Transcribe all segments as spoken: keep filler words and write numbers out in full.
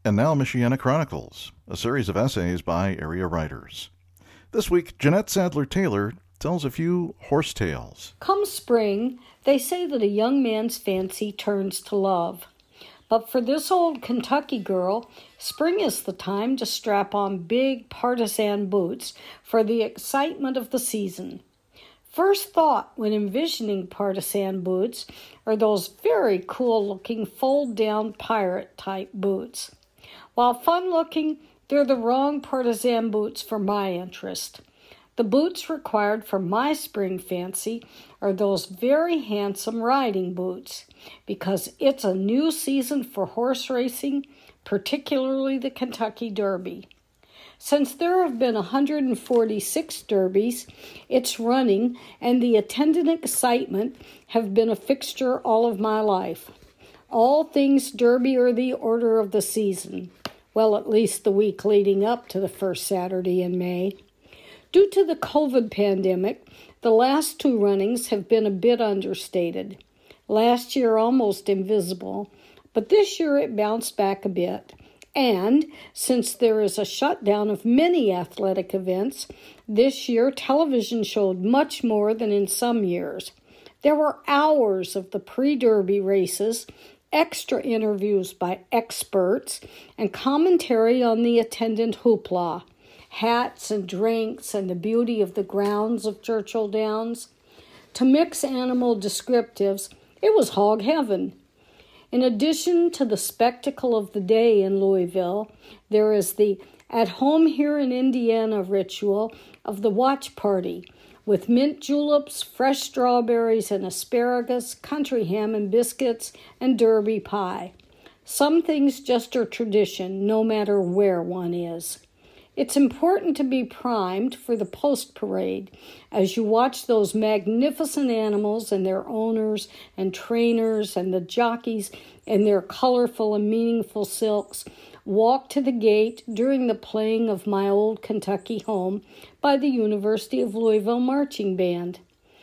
And now Michiana Chronicles, a series of essays by area writers. This week, Jeanette Sadler-Taylor tells a few horse tales. Come spring, they say that a young man's fancy turns to love. But for this old Kentucky girl, spring is the time to strap on big partisan boots for the excitement of the season. First thought when envisioning partisan boots are those very cool-looking fold-down pirate-type boots. While fun-looking, they're the wrong partisan boots for my interest. The boots required for my spring fancy are those very handsome riding boots, because it's a new season for horse racing, particularly the Kentucky Derby. Since there have been one hundred forty-six derbies, its running and the attendant excitement have been a fixture all of my life. All things Derby are the order of the season. Well, at least the week leading up to the first Saturday in May. Due to the COVID pandemic, the last two runnings have been a bit understated. Last year almost invisible, but this year it bounced back a bit. And since there is a shutdown of many athletic events, this year television showed much more than in some years. There were hours of the pre-Derby races, extra interviews by experts, and commentary on the attendant hoopla, hats and drinks and the beauty of the grounds of Churchill Downs. To mix animal descriptives, it was hog heaven. In addition to the spectacle of the day in Louisville, there is the at home here in Indiana ritual of the watch party, with mint juleps, fresh strawberries and asparagus, country ham and biscuits, and Derby pie. Some things just are tradition, no matter where one is. It's important to be primed for the post-parade as you watch those magnificent animals and their owners and trainers and the jockeys in their colorful and meaningful silks walk to the gate during the playing of My Old Kentucky Home by the University of Louisville Marching Band.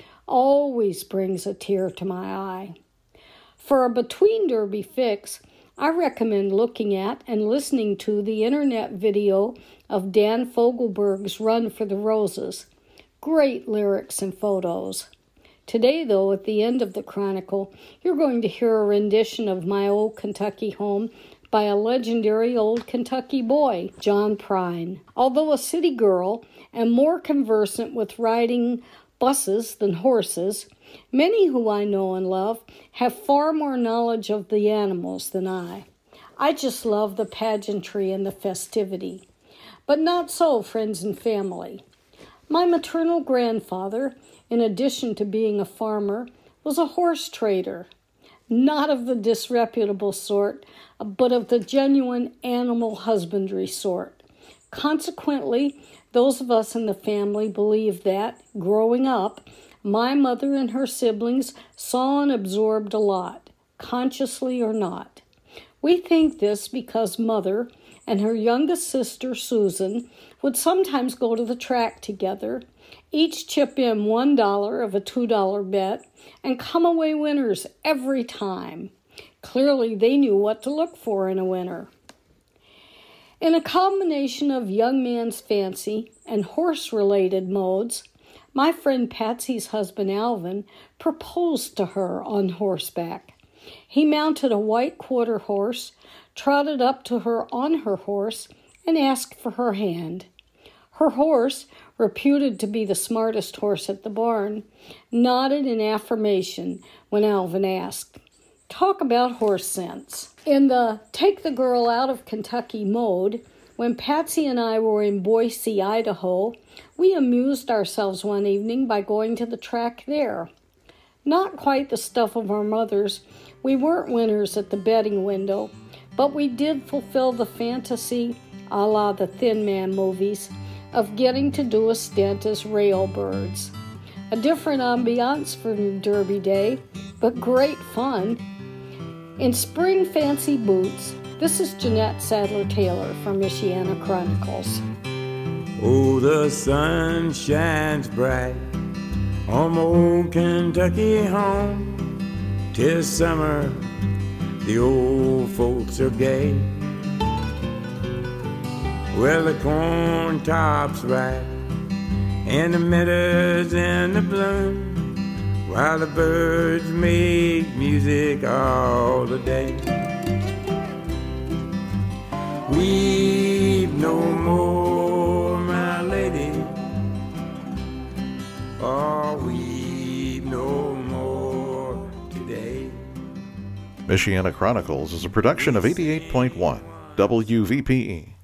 Always brings a tear to my eye. For a between Derby fix, I recommend looking at and listening to the internet video of Dan Fogelberg's Run for the Roses. Great lyrics and photos. Today, though, at the end of the chronicle, you're going to hear a rendition of My Old Kentucky Home by a legendary old Kentucky boy, John Prine. Although a city girl and more conversant with riding buses than horses, many who I know and love have far more knowledge of the animals than I. I just love the pageantry and the festivity. But not so, friends and family. My maternal grandfather, in addition to being a farmer, was a horse trader. Not of the disreputable sort, but of the genuine animal husbandry sort. Consequently, those of us in the family believe that, growing up, my mother and her siblings saw and absorbed a lot, consciously or not. We think this because Mother and her youngest sister, Susan, would sometimes go to the track together, each chip in one dollar of a two dollar bet, and come away winners every time. Clearly, they knew what to look for in a winner. In a combination of young man's fancy and horse-related modes, my friend Patsy's husband, Alvin, proposed to her on horseback. He mounted a white quarter horse, trotted up to her on her horse, and asked for her hand. Her horse, reputed to be the smartest horse at the barn, nodded in affirmation when Alvin asked. Talk about horse sense. In the take the girl out of Kentucky mode, when Patsy and I were in Boise, Idaho, we amused ourselves one evening by going to the track there. Not quite the stuff of our mothers, we weren't winners at the betting window, but we did fulfill the fantasy, a la the Thin Man movies, of getting to do a stint as railbirds. A different ambiance from Derby Day, but great fun. In spring fancy boots, this is Jeanette Sadler-Taylor from Michiana Chronicles. Oh, the sun shines bright on my old Kentucky home. 'Tis summer, the old folks are gay. Well, the corn tops ripe and the meadows in the bloom, while the birds make music all the day. Weep no more, my lady, oh, weep no more today. Michiana Chronicles is a production of eighty-eight point one W V P E.